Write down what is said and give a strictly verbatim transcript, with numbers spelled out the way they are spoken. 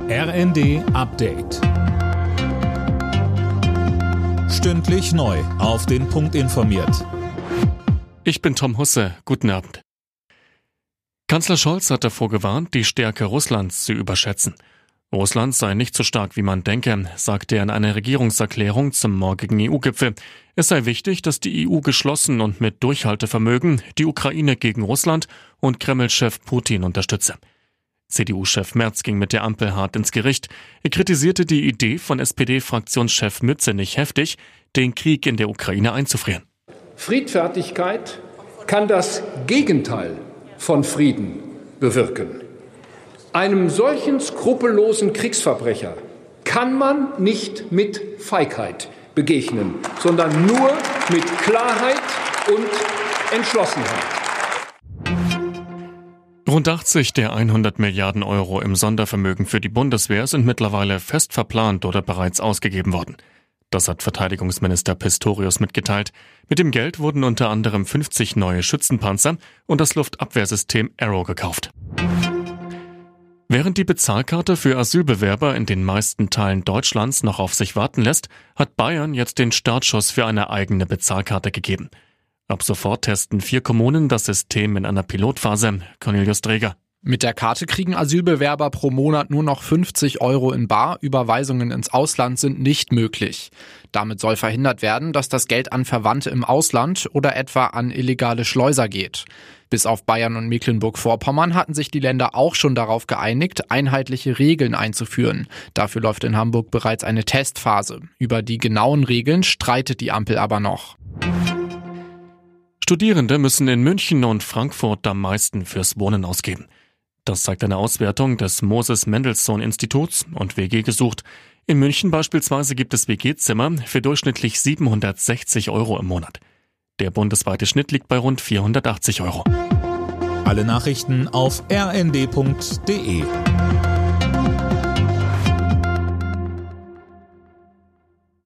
R N D Update. Stündlich neu auf den Punkt informiert. Ich bin Tom Husse. Guten Abend. Kanzler Scholz hat davor gewarnt, die Stärke Russlands zu überschätzen. Russland sei nicht so stark, wie man denke, sagte er in einer Regierungserklärung zum morgigen E U-Gipfel. Es sei wichtig, dass die E U geschlossen und mit Durchhaltevermögen die Ukraine gegen Russland und Kreml-Chef Putin unterstütze. C D U-Chef Merz ging mit der Ampel hart ins Gericht. Er kritisierte die Idee von S P D-Fraktionschef Mützenich heftig, den Krieg in der Ukraine einzufrieren. Friedfertigkeit kann das Gegenteil von Frieden bewirken. Einem solchen skrupellosen Kriegsverbrecher kann man nicht mit Feigheit begegnen, sondern nur mit Klarheit und Entschlossenheit. Rund achtzig der hundert Milliarden Euro im Sondervermögen für die Bundeswehr sind mittlerweile fest verplant oder bereits ausgegeben worden. Das hat Verteidigungsminister Pistorius mitgeteilt. Mit dem Geld wurden unter anderem fünfzig neue Schützenpanzer und das Luftabwehrsystem Arrow gekauft. Während die Bezahlkarte für Asylbewerber in den meisten Teilen Deutschlands noch auf sich warten lässt, hat Bayern jetzt den Startschuss für eine eigene Bezahlkarte gegeben. Ab sofort testen vier Kommunen das System in einer Pilotphase. Cornelius Dreger. Mit der Karte kriegen Asylbewerber pro Monat nur noch fünfzig Euro in bar. Überweisungen ins Ausland sind nicht möglich. Damit soll verhindert werden, dass das Geld an Verwandte im Ausland oder etwa an illegale Schleuser geht. Bis auf Bayern und Mecklenburg-Vorpommern hatten sich die Länder auch schon darauf geeinigt, einheitliche Regeln einzuführen. Dafür läuft in Hamburg bereits eine Testphase. Über die genauen Regeln streitet die Ampel aber noch. Studierende müssen in München und Frankfurt am meisten fürs Wohnen ausgeben. Das zeigt eine Auswertung des Moses-Mendelssohn-Instituts und W G gesucht. In München beispielsweise gibt es W G-Zimmer für durchschnittlich siebenhundertsechzig Euro im Monat. Der bundesweite Schnitt liegt bei rund vierhundertachtzig Euro. Alle Nachrichten auf r n d punkt d e.